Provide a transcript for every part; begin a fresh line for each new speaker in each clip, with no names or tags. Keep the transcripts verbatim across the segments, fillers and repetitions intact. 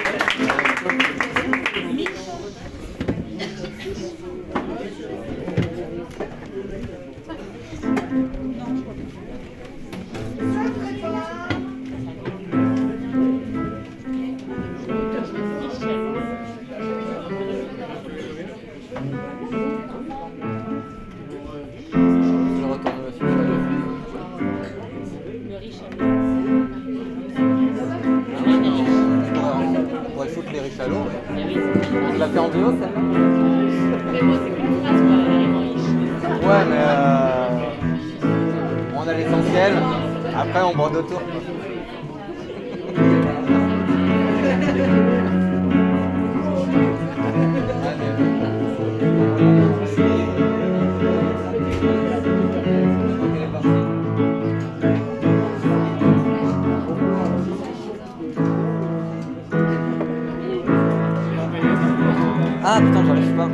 Ah putain, j'arrive pas.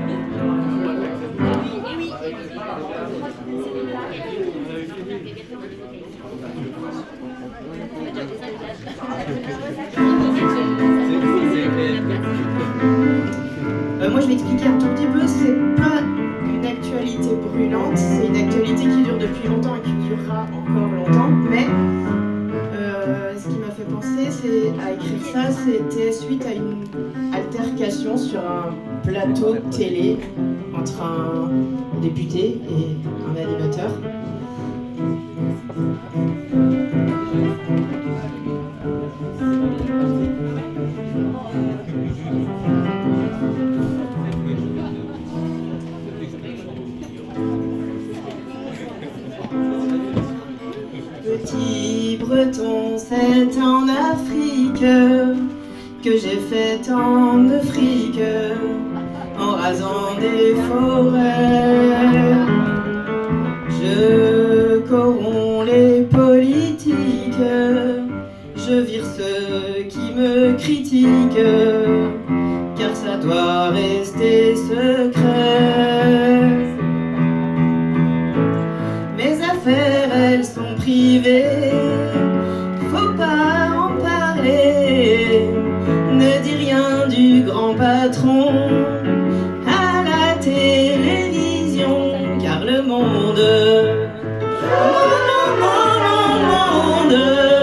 Euh, moi je vais expliquer un tout petit peu, c'est pas une actualité brûlante, c'est une actualité qui dure depuis longtemps et qui durera encore longtemps, mais euh, ce qui m'a fait penser c'est, à écrire ça, c'était suite à une altercation sur un plateau de télé entre un député et un animateur. Petit breton, c'est en Afrique que j'ai fait tant de fric en rasant des forêts. Je corromps les politiques, je vire ceux qui me critiquent, car ça doit rester secret. Mes affaires, elles sont privées, faut pas en parler. Ne dis rien du grand patron à la télévision, car le monde, le monde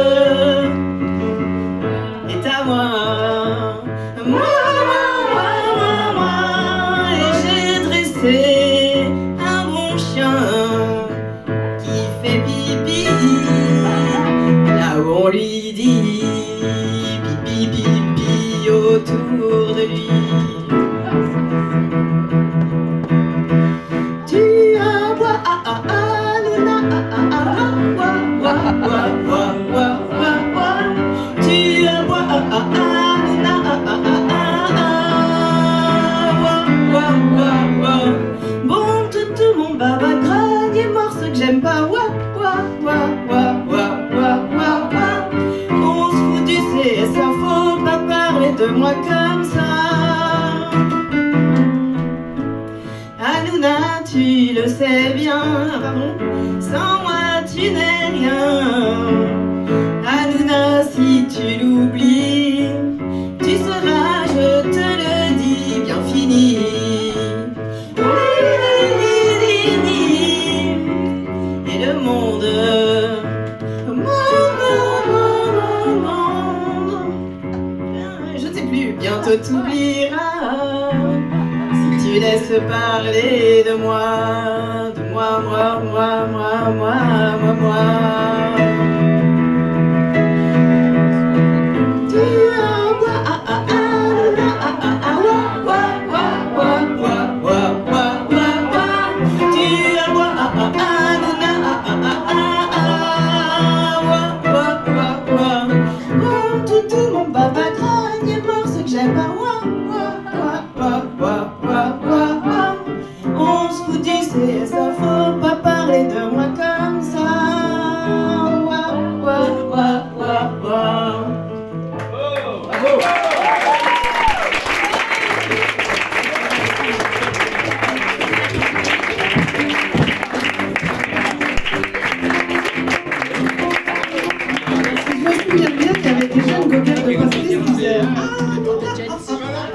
est à moi, moi, moi, moi, moi, et j'ai dressé un bon chien qui fait pipi là où on lui dit pipi pipi autour de lui. Tu aboies ah ah ah nuna ah ah ah wa wa wa wa wa wa wa. Tu aboies ah ah ah nuna ah ah ah ah wa wa wa wa. Bon toutou mon baba grogne est mort ce que j'aime pas wa wa wa wa wa wa wa wa. On se fout du C S A, faut pas parler de moi comme ça. Hanouna, tu le sais bien, pardon, sans moi tu n'es rien. Hanouna, si tu l'oublies, tu seras, je te le dis, bien fini. Et le monde, je ne sais plus, bientôt t'oubliera. Tu laisses parler de moi, de moi, moi, moi, moi, moi, moi, moi. Tu aboies ah ah ah ah ah ah ah wa wa wa wa wa wa wa wa wa. Tu aboies ah ah ah ah ah ah ah wa wa wa wa. Mon toutou, mon baba grogne est mort, ce que j'aime pas wa wa wa wa wa wa. On se fout du C S A, faut pas parler de moi comme ça. Wa wa wa wa wa. Bravo. Je me souviens bien qu'il y avait des jeunes copains de Paris qui disaient
Quand t'as déjà une